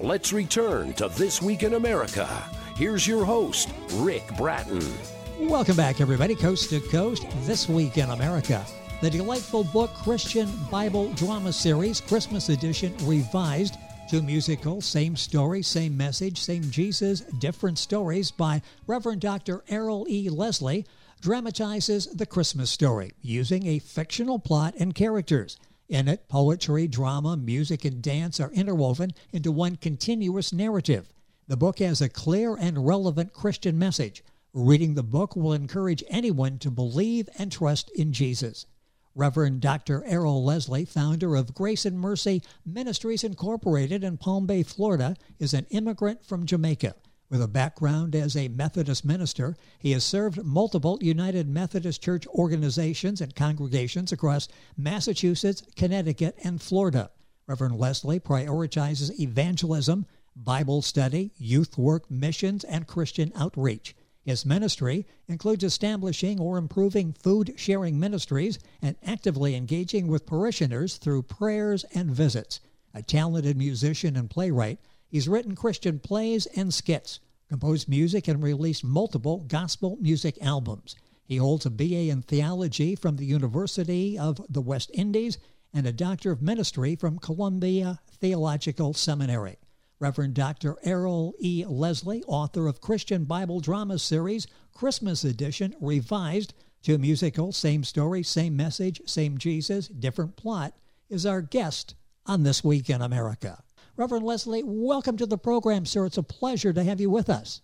Let's return to This Week in America. Here's your host, Rick Bratton. Welcome back, everybody, coast to coast, This Week in America. The delightful book Christian Bible Drama Series, Christmas edition, revised to musical, same story, same message, same Jesus, different stories by Reverend Dr. Errol E. Leslie, dramatizes the Christmas story using a fictional plot and characters. In it, poetry, drama, music, and dance are interwoven into one continuous narrative. The book has a clear and relevant Christian message. Reading the book will encourage anyone to believe and trust in Jesus. Reverend Dr. Errol Leslie, founder of Grace and Mercy Ministries Incorporated in Palm Bay, Florida, is an immigrant from Jamaica. With a background as a Methodist minister, he has served multiple United Methodist Church organizations and congregations across Massachusetts, Connecticut, and Florida. Reverend Leslie prioritizes evangelism, Bible study, youth work, missions, and Christian outreach. His ministry includes establishing or improving food-sharing ministries and actively engaging with parishioners through prayers and visits. A talented musician and playwright, he's written Christian plays and skits, composed music, and released multiple gospel music albums. He holds a B.A. in theology from the University of the West Indies and a Doctor of Ministry from Columbia Theological Seminary. Reverend Dr. Errol E. Leslie, author of Christian Bible Drama Series, Christmas Edition, revised to musical, same story, same message, same Jesus, different plot, is our guest on This Week in America. Reverend Leslie, welcome to the program, sir. It's a pleasure to have you with us.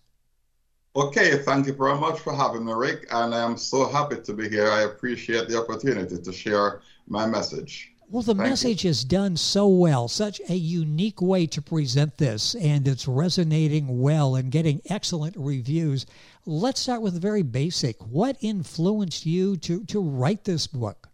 Okay, thank you very much for having me, Rick, and I am so happy to be here. I appreciate the opportunity to share my message. Well, the message is done so well, such a unique way to present this, and it's resonating well and getting excellent reviews. Let's start with the very basic. What influenced you to write this book?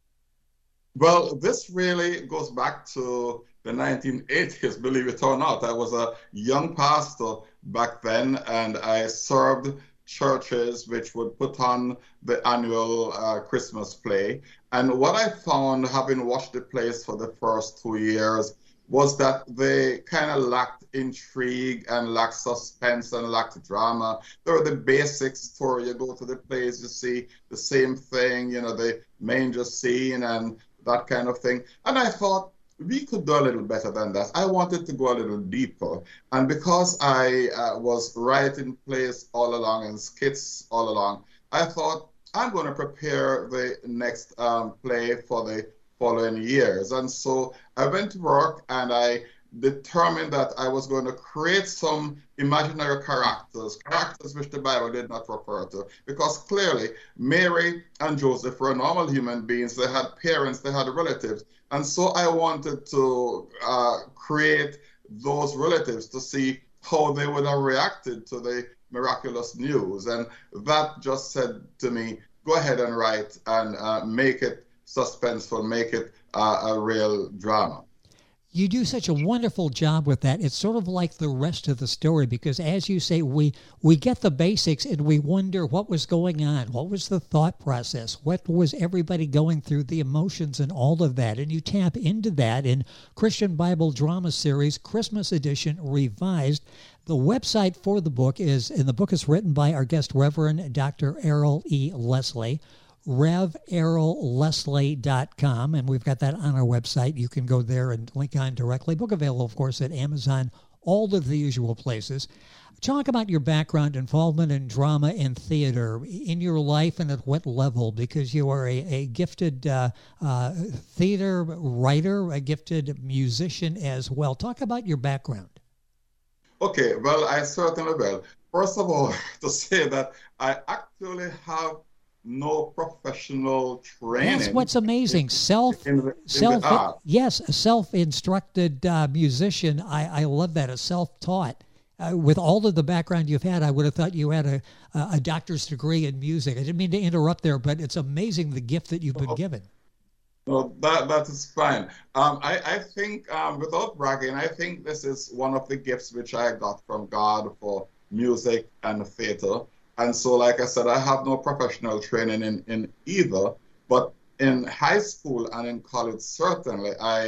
Well, this really goes back to the 1980s, believe it or not. I was a young pastor back then, and I served churches which would put on the annual Christmas play. And what I found, having watched the plays for the first 2 years, was that they kind of lacked intrigue and lacked suspense and lacked drama. There were the basic story. You go to the plays, you see the same thing, the manger scene and that kind of thing. And I thought, we could do a little better than that. I wanted to go a little deeper. And because I was writing plays all along and skits all along, I thought, I'm going to prepare the next play for the following years. And so I went to work and I determined that I was going to create some imaginary characters which the Bible did not refer to. Because clearly, Mary and Joseph were normal human beings. They had parents, they had relatives. And so I wanted to create those relatives to see how they would have reacted to the miraculous news. And that just said to me, go ahead and write and make it suspenseful, make it a real drama. You do such a wonderful job with that. It's sort of like the rest of the story because, as you say, we get the basics and we wonder what was going on. What was the thought process? What was everybody going through, the emotions and all of that? And you tap into that in Christian Bible Drama Series, Christmas Edition, revised. The website for the book is written by our guest, Reverend Dr. Errol E. Leslie, RevErrolLeslie.com, and we've got that on our website. You can go there and link on directly. Book available, of course, at Amazon, all of the usual places. Talk about your background, involvement in drama and theater in your life and at what level, because you are a gifted theater writer, a gifted musician as well. Talk about your background. Okay, well, I certainly will. First of all, to say that I actually have no professional training. That's what's amazing. Yes, a self-instructed musician. I love that. A self-taught. With all of the background you've had, I would have thought you had a doctor's degree in music. I didn't mean to interrupt there, but it's amazing the gift that you've been given. No, that is fine. I think, without bragging, I think this is one of the gifts which I got from God for music and theater. And so, like I said, I have no professional training in either, but in high school and in college, certainly, I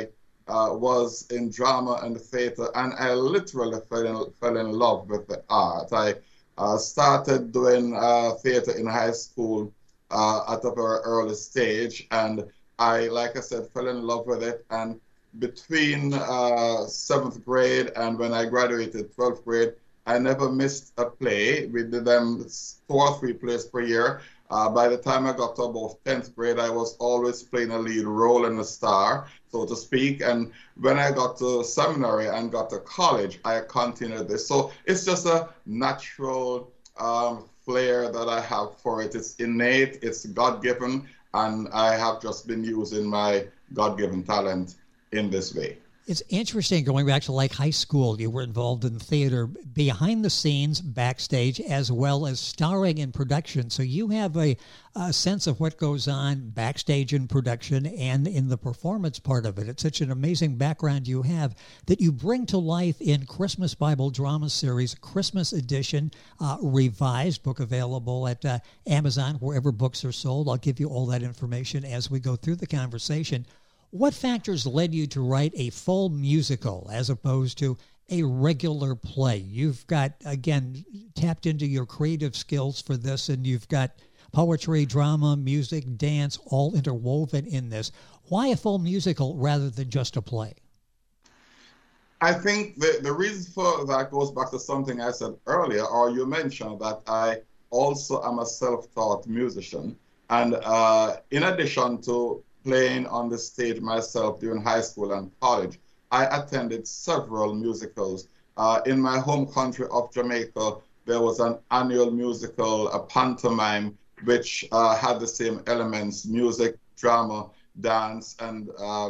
was in drama and theater, and I literally fell in love with the art. I started doing theater in high school at a very early stage, and I, like I said, fell in love with it. And between 7th grade and when I graduated 12th grade, I never missed a play. We did them 2 or 3 plays per year. By the time I got to about 10th grade, I was always playing a lead role in a star, so to speak. And when I got to seminary and got to college, I continued this. So it's just a natural flair that I have for it. It's innate, it's God-given, and I have just been using my God-given talent in this way. It's interesting, going back to like high school, you were involved in theater, behind the scenes, backstage, as well as starring in production. So you have a sense of what goes on backstage in production and in the performance part of it. It's such an amazing background you have that you bring to life in Christmas Bible Drama Series, Christmas Edition, revised, book available at Amazon, wherever books are sold. I'll give you all that information as we go through the conversation. What factors led you to write a full musical as opposed to a regular play? You've got, again, tapped into your creative skills for this, and you've got poetry, drama, music, dance, all interwoven in this. Why a full musical rather than just a play? I think the reason for that goes back to something I said earlier, or you mentioned that I also am a self-taught musician. And in addition to playing on the stage myself during high school and college, I attended several musicals. In my home country of Jamaica, there was an annual musical, a pantomime, which had the same elements: music, drama, dance, and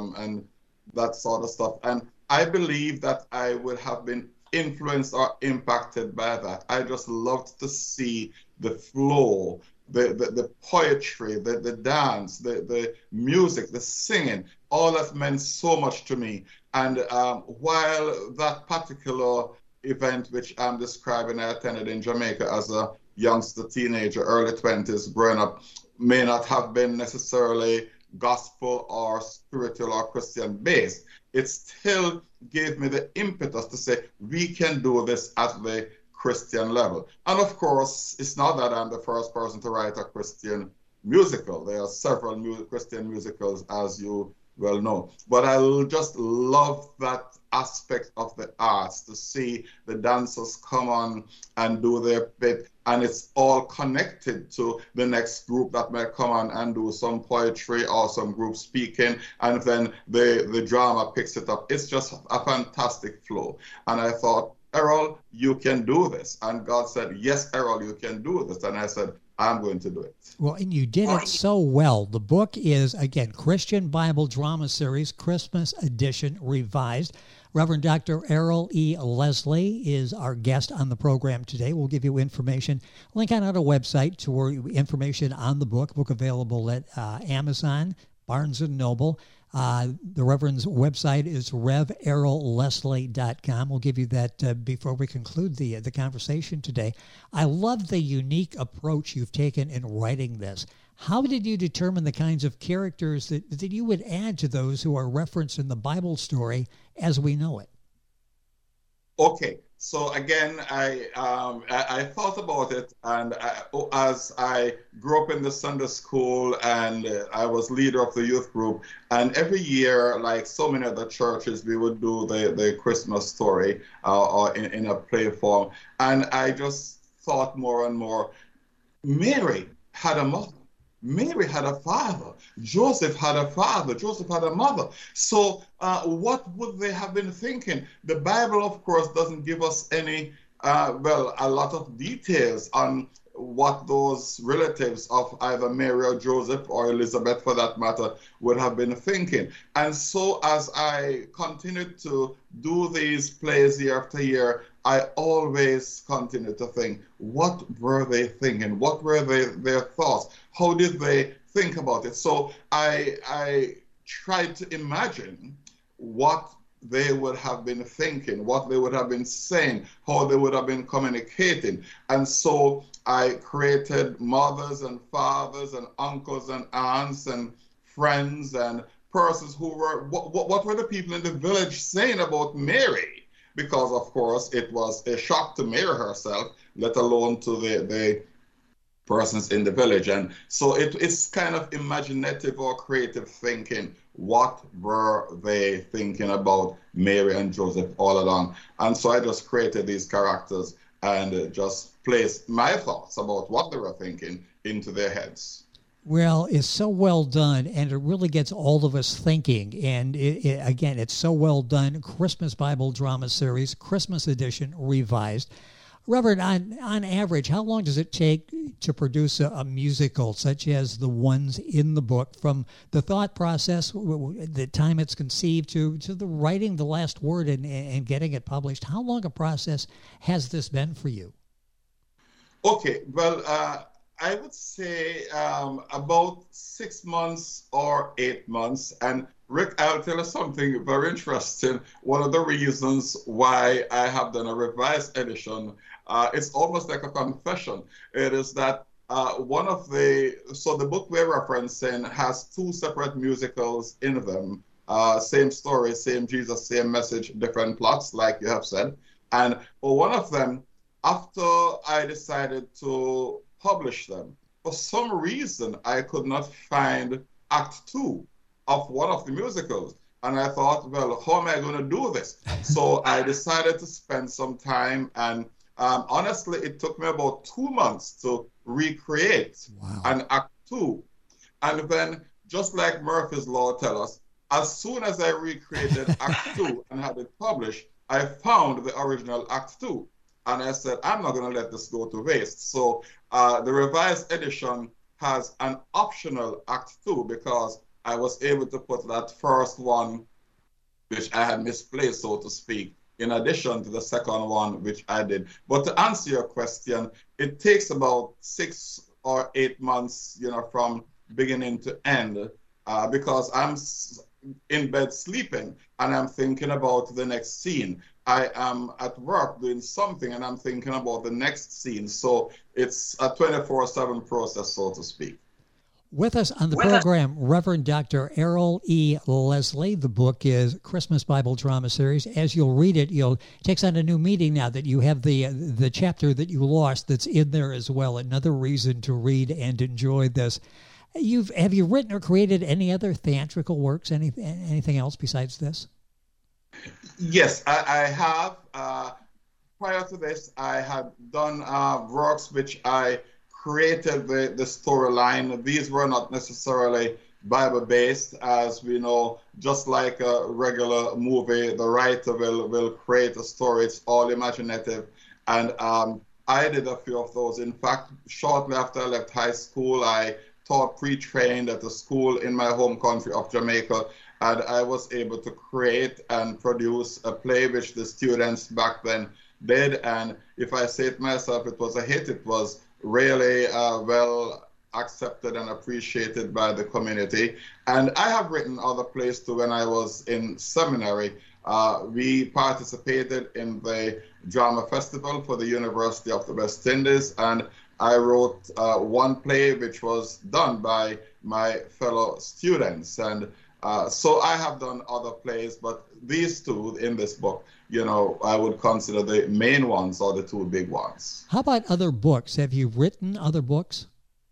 that sort of stuff. And I believe that I would have been influenced or impacted by that. I just loved to see the flow, the poetry, the dance, the music, the singing. All that meant so much to me. And while that particular event which I'm describing, I attended in Jamaica as a youngster, teenager, early 20s, growing up, may not have been necessarily gospel or spiritual or Christian based, it still gave me the impetus to say, we can do this at the Christian level. And of course, it's not that I'm the first person to write a Christian musical. There are several Christian musicals, as you well know. But I just love that aspect of the arts, to see the dancers come on and do their bit, and it's all connected to the next group that might come on and do some poetry or some group speaking, and then the drama picks it up. It's just a fantastic flow. And I thought, Errol, you can do this. And God said, yes, Errol, you can do this. And I said, I'm going to do it. Well, and you did it so well. The book is, again, Christian Bible Drama Series, Christmas Edition, revised. Reverend Dr. Errol E. Leslie is our guest on the program today. We'll give you information, link on our website to information on the book available at Amazon, Barnes & Noble. The Reverend's website is reverelleslie.com. We'll give you that before we conclude the conversation today. I love the unique approach you've taken in writing this. How did you determine the kinds of characters that you would add to those who are referenced in the Bible story as we know it? Okay, so again, I thought about it, and as I grew up in the Sunday school, and I was leader of the youth group, and every year, like so many other churches, we would do the Christmas story or in a play form, and I just thought more and more, Mary had a mother. Mary had a father. Joseph had a father. Joseph had a mother. So what would they have been thinking? The Bible, of course, doesn't give us any, a lot of details on what those relatives of either Mary or Joseph or Elizabeth, for that matter, would have been thinking. And so as I continued to do these plays year after year, I always continued to think, what were they thinking? What were their thoughts? How did they think about it? So I tried to imagine what they would have been thinking, what they would have been saying, how they would have been communicating. And so I created mothers and fathers and uncles and aunts and friends and persons who were, what were the people in the village saying about Mary? Because, of course, it was a shock to Mary herself, let alone to the persons in the village. And so it's kind of imaginative or creative thinking. What were they thinking about Mary and Joseph all along? And so I just created these characters and just placed my thoughts about what they were thinking into their heads. Well, it's so well done, and it really gets all of us thinking. And again, it's so well done. Christmas Bible Drama Series, Christmas Edition, revised. Reverend, on average, how long does it take to produce a musical such as the ones in the book, from the thought process, the time it's conceived, to the writing the last word and getting it published? How long a process has this been for you? Okay, well, I would say about 6 months or 8 months. And Rick, I'll tell you something very interesting. One of the reasons why I have done a revised edition, it's almost like a confession. It is that the book we're referencing has 2 separate musicals in them. Same story, same Jesus, same message, different plots, like you have said. And for one of them, after I decided to publish them, for some reason I could not find Act 2 of one of the musicals. And I thought, well, how am I going to do this? So I decided to spend some time, and honestly, it took me about 2 months to recreate an Act 2. And then, just like Murphy's Law tells us, as soon as I recreated Act 2 and had it published, I found the original Act 2. And I said, I'm not going to let this go to waste. So the revised edition has an optional Act 2 because I was able to put that first one, which I had misplaced, so to speak, in addition to the second one, which I did. But to answer your question, it takes about 6 or 8 months, from beginning to end, because I'm in bed sleeping and I'm thinking about the next scene. I am at work doing something and I'm thinking about the next scene. So it's a 24/7 process, so to speak. With us on the program, Reverend Dr. Errol E. Leslie. The book is Christmas Bible Drama Series. As you'll read it, it takes on a new meaning now that you have the chapter that you lost that's in there as well. Another reason to read and enjoy this. Have you written or created any other theatrical works, anything else besides this? Yes, I have. Prior to this, I had done works which I created the storyline. These were not necessarily Bible-based, as we know. Just like a regular movie, the writer will create a story. It's all imaginative. And I did a few of those. In fact, shortly after I left high school, I taught pre-trained at a school in my home country of Jamaica. And I was able to create and produce a play which the students back then did. And if I say it myself, it was a hit. It was really well accepted and appreciated by the community. And I have written other plays too. When I was in seminary, we participated in the drama festival for the University of the West Indies. And I wrote one play which was done by my fellow students. And so I have done other plays, but these 2 in this book, I would consider the main ones or the 2 big ones. How about other books? Have you written other books?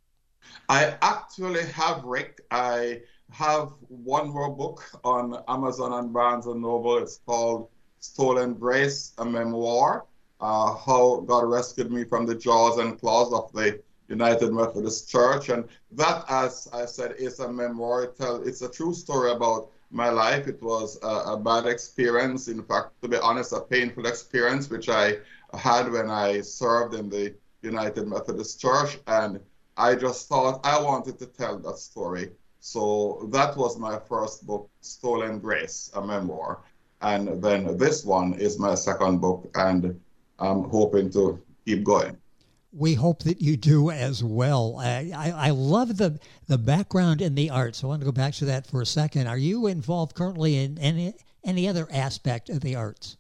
I actually have, Rick. I have one more book on Amazon and Barnes & Noble. It's called Stolen Grace, a memoir, how God rescued me from the jaws and claws of the United Methodist Church. And that, as I said, is a memoir. It's a true story about my life. It was a bad experience. In fact, to be honest, a painful experience, which I had when I served in the United Methodist Church. And I just thought I wanted to tell that story. So that was my first book, Stolen Grace, a memoir. And then this one is my second book, and I'm hoping to keep going. We hope that you do as well. I love the background in the arts. I want to go back to that for a second. Are you involved currently in any other aspect of the arts?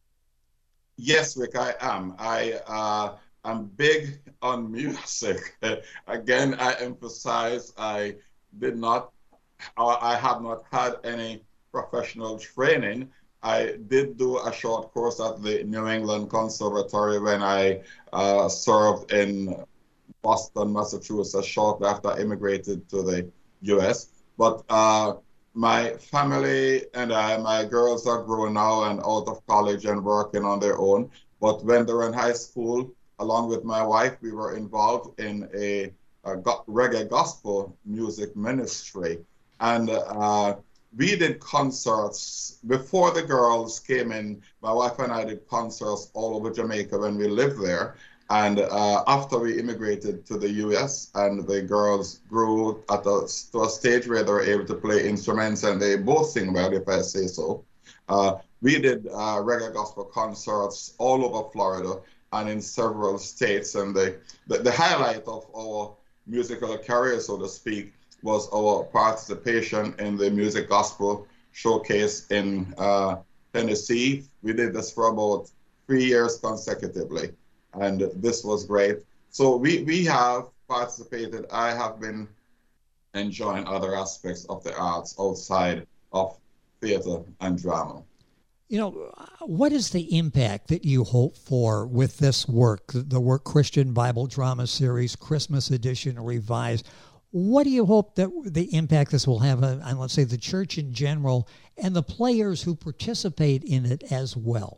Yes, Rick, I am. I'm big on music. Again, I emphasize I did not I have not had any professional training. I did do a short course at the New England Conservatory when I served in Boston, Massachusetts, shortly after I immigrated to the U.S. But my family and my girls are grown now and out of college and working on their own. But when they were in high school, along with my wife, we were involved in a reggae gospel music ministry. And we did concerts before the girls came in. My wife and I did concerts all over Jamaica when we lived there. And after we immigrated to the U.S. and the girls grew to a stage where they were able to play instruments and they both sing well, if I say so, we did reggae gospel concerts all over Florida and in several states. And the highlight of our musical career, so to speak, was our participation in the Music Gospel Showcase in Tennessee. We did this for about 3 years consecutively. And this was great. So we have participated. I have been enjoying other aspects of the arts outside of theater and drama. You know, what is the impact that you hope for with this work, the Work Christian Bible Drama Series, Christmas Edition Revised? What do you hope that the impact this will have on, let's say, the church in general and the players who participate in it as well?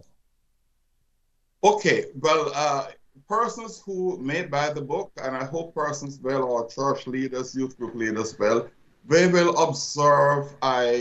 Okay, well, persons who may buy the book, and I hope persons will, or church leaders, youth group leaders will, they will observe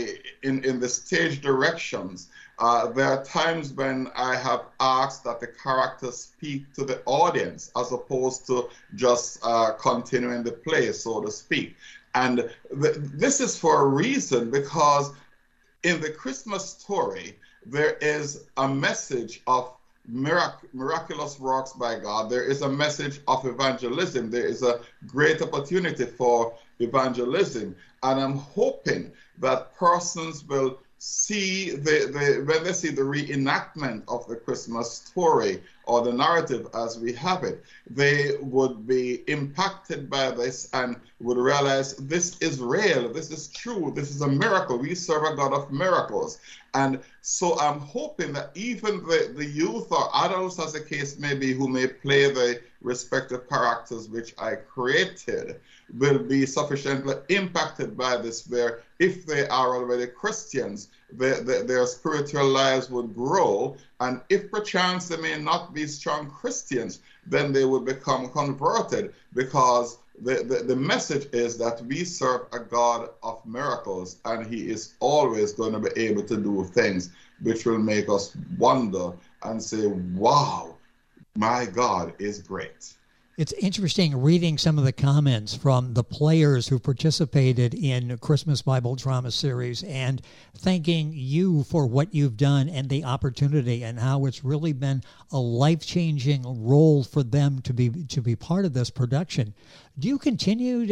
in the stage directions. There are times when I have asked that the characters speak to the audience as opposed to just continuing the play, so to speak. And this is for a reason, because in the Christmas story, there is a message of miraculous works by God. There is a message of evangelism. There is a great opportunity for evangelism. And I'm hoping that persons will see when they see the reenactment of the Christmas story or the narrative as we have it, they would be impacted by this and would realize this is real, this is true, this is a miracle. We serve a God of miracles. And so I'm hoping that even the youth or adults, as the case may be, who may play the respective characters which I created, will be sufficiently impacted by this, where if they are already Christians, their spiritual lives would grow. And if perchance they may not be strong Christians, then they would become converted, because the message is that we serve a God of miracles, and he is always going to be able to do things which will make us wonder and say, wow, my God is great. It's interesting reading some of the comments from the players who participated in Christmas Bible Drama Series and thanking you for what you've done and the opportunity, and how it's really been a life-changing role for them to be part of this production. Will you continue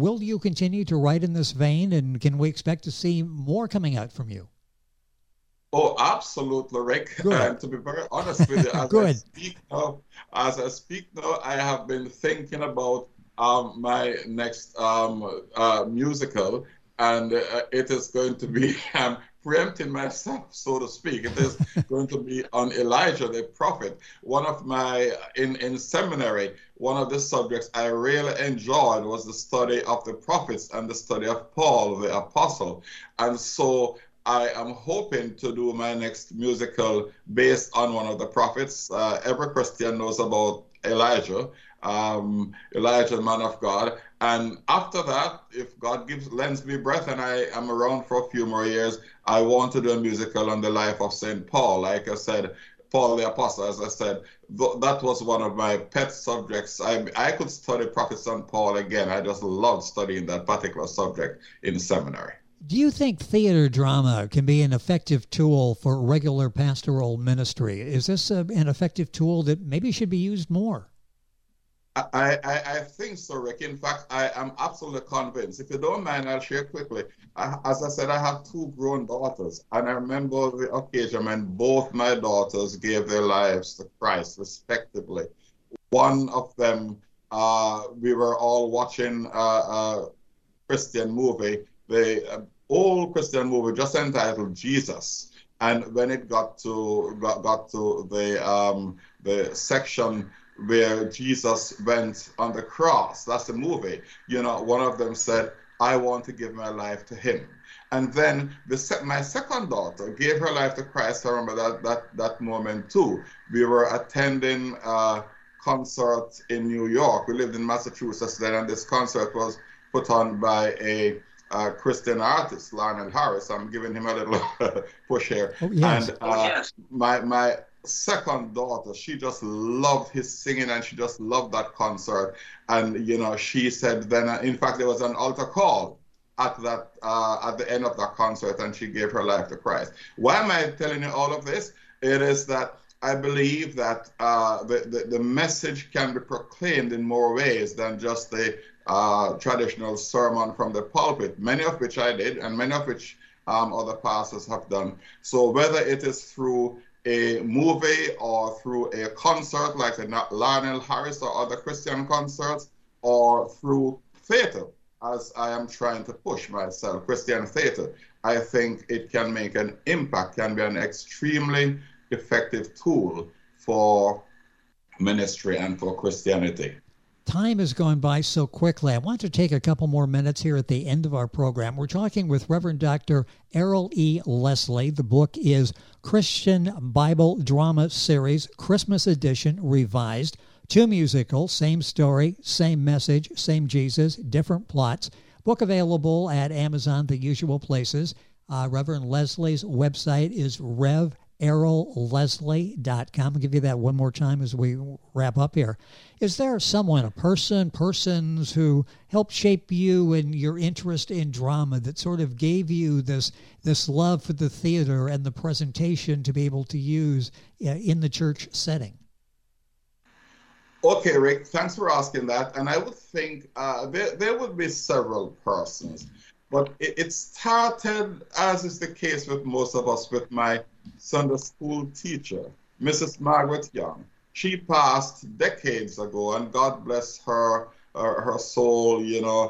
to write in this vein, and can we expect to see more coming out from you? Oh, absolutely, Rick. And to be very honest with you, as I speak now, I have been thinking about my next musical, and it is going to be preempting myself, so to speak. It is going to be on Elijah the prophet. One of my in seminary, one of the subjects I really enjoyed was the study of the prophets and the study of Paul the apostle, and so I am hoping to do my next musical based on one of the prophets. Every Christian knows about Elijah, Elijah, man of God. And after that, if God lends me breath and I am around for a few more years, I want to do a musical on the life of St. Paul. Like I said, Paul the Apostle, as I said, that was one of my pet subjects. I could study prophets and Paul again. I just loved studying that particular subject in seminary. Do you think theater drama can be an effective tool for regular pastoral ministry? Is this an effective tool that maybe should be used more? I think so, Rick. In fact, I am absolutely convinced. If you don't mind, I'll share quickly. As I said, I have 2 grown daughters, and I remember the occasion when both my daughters gave their lives to Christ, respectively. One of them, we were all watching a Christian movie, the old Christian movie just entitled Jesus. And when it got to the section where Jesus went on the cross, that's the movie, one of them said, I want to give my life to him. And then my second daughter gave her life to Christ. I remember that moment too. We were attending a concert in New York. We lived in Massachusetts then, and this concert was put on by a Christian artist, Lionel Harris. I'm giving him a little push here. Oh, yes. And my second daughter, she just loved his singing, and she just loved that concert. And she said then, in fact, there was an altar call at the end of that concert, and she gave her life to Christ. Why am I telling you all of this? It is that I believe that the message can be proclaimed in more ways than just the traditional sermon from the pulpit, many of which I did, and many of which other pastors have done. So whether it is through a movie or through a concert like the Lionel Harris or other Christian concerts, or through theater, as I am trying to push myself, Christian theater, I think it can make an impact, can be an extremely effective tool for ministry and for Christianity. Time is going by so quickly. I want to take a couple more minutes here at the end of our program. We're talking with Reverend Dr. Errol E. Leslie. The book is Christian Bible Drama Series, Christmas Edition, Revised. 2 musicals, same story, same message, same Jesus, different plots. Book available at Amazon, the usual places. Reverend Leslie's website is reverellesleslie.com. I'll give you that one more time as we wrap up here. Is there someone, persons who helped shape you and your interest in drama, that sort of gave you this love for the theater and the presentation to be able to use in the church setting? Okay, Rick, thanks for asking that. And I would think there would be several persons, but it started, as is the case with most of us, with my Sunday school teacher, Mrs. Margaret Young. She passed decades ago, and God bless her soul.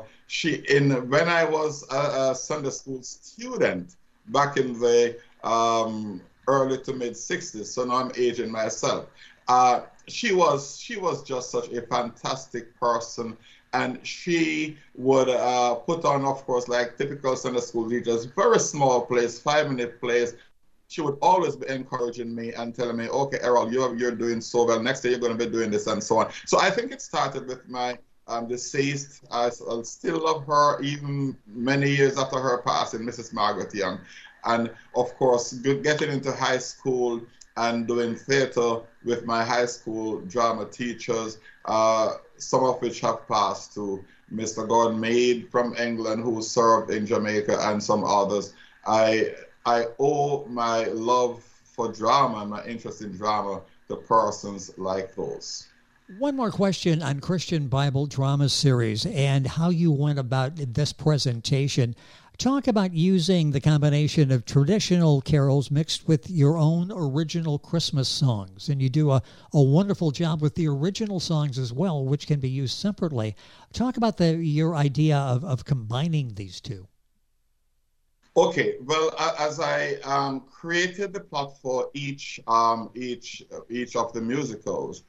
When I was a Sunday school student back in the early to mid 60s, so now I'm aging myself. She was just such a fantastic person, and she would put on, of course, like typical Sunday school teachers, very small plays, 5-minute plays. She would always be encouraging me and telling me, okay, Errol, you're doing so well. Next day you're going to be doing this, and so on. So I think it started with my deceased. I still love her even many years after her passing, Mrs. Margaret Young. And of course, getting into high school and doing theater with my high school drama teachers, some of which have passed to Mr. Gordon Meade from England, who served in Jamaica, and some others. I owe my love for drama, my interest in drama, to persons like those. One more question on Christian Bible Drama Series and how you went about this presentation. Talk about using the combination of traditional carols mixed with your own original Christmas songs. And you do a wonderful job with the original songs as well, which can be used separately. Talk about your idea of combining these two. Okay, well, as I created the plot for each of the musicals,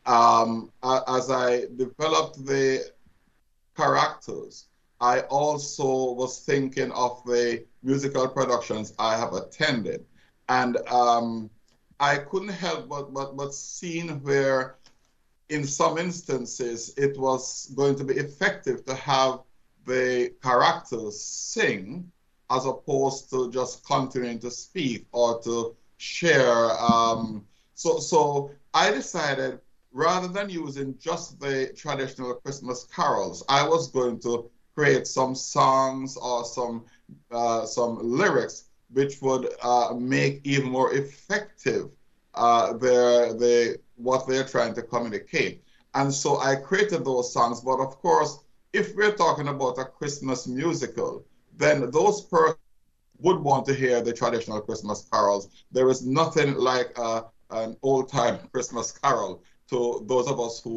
as I developed the characters, I also was thinking of the musical productions I have attended, and I couldn't help but seeing where, in some instances, it was going to be effective to have the characters sing, as opposed to just continuing to speak or to share. So I decided, rather than using just the traditional Christmas carols, I was going to create some songs or some lyrics which would make even more effective what they're trying to communicate. And so I created those songs. But of course, if we're talking about a Christmas musical, then those persons would want to hear the traditional Christmas carols. There is nothing like an old-time Christmas carol to those of us who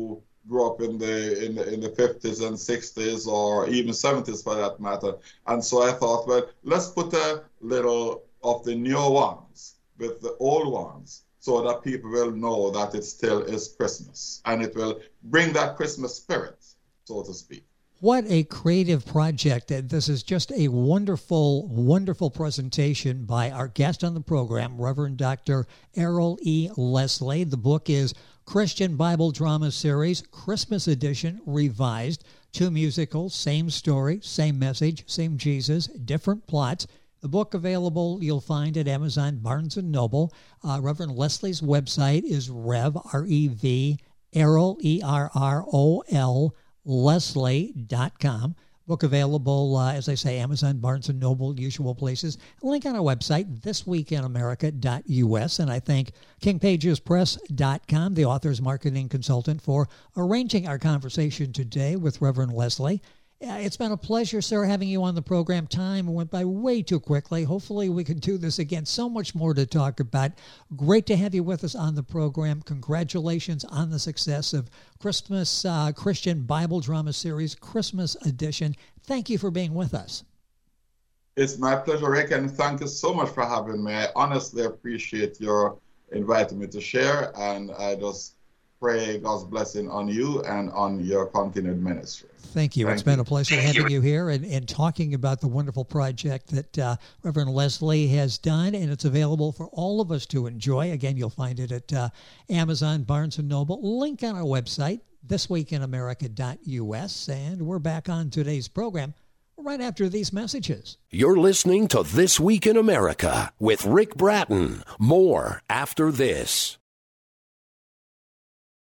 grew up in the 50s and 60s or even 70s for that matter. And so I thought, well, let's put a little of the newer ones with the old ones so that people will know that it still is Christmas and it will bring that Christmas spirit, so to speak. What a creative project. This is just a wonderful, wonderful presentation by our guest on the program, Reverend Dr. Errol E. Leslie. The book is Christian Bible Drama Series, Christmas Edition, Revised. 2 musicals, same story, same message, same Jesus, different plots. The book available you'll find at Amazon, Barnes & Noble. Reverend Leslie's website is Rev, R-E-V, Errol, E-R-R-O-L, Leslie.com. Book available, as I say, Amazon, Barnes & Noble, usual places. A link on our website, thisweekinamerica.us. And I thank KingPagesPress.com, the author's marketing consultant, for arranging our conversation today with Reverend Leslie. It's been a pleasure, sir, having you on the program. Time went by way too quickly. Hopefully we can do this again. So much more to talk about. Great to have you with us on the program. Congratulations on the success of Christmas Christian Bible Drama Series, Christmas Edition. Thank you for being with us. It's my pleasure, Rick, and thank you so much for having me. I honestly appreciate your inviting me to share, and I just pray God's blessing on you and on your continued ministry. Thank you. It's been a pleasure having you here and talking about the wonderful project that Reverend Leslie has done, and it's available for all of us to enjoy. Again, you'll find it at Amazon, Barnes & Noble. Link on our website, thisweekinamerica.us, and we're back on today's program right after these messages. You're listening to This Week in America with Rick Bratton. More after this.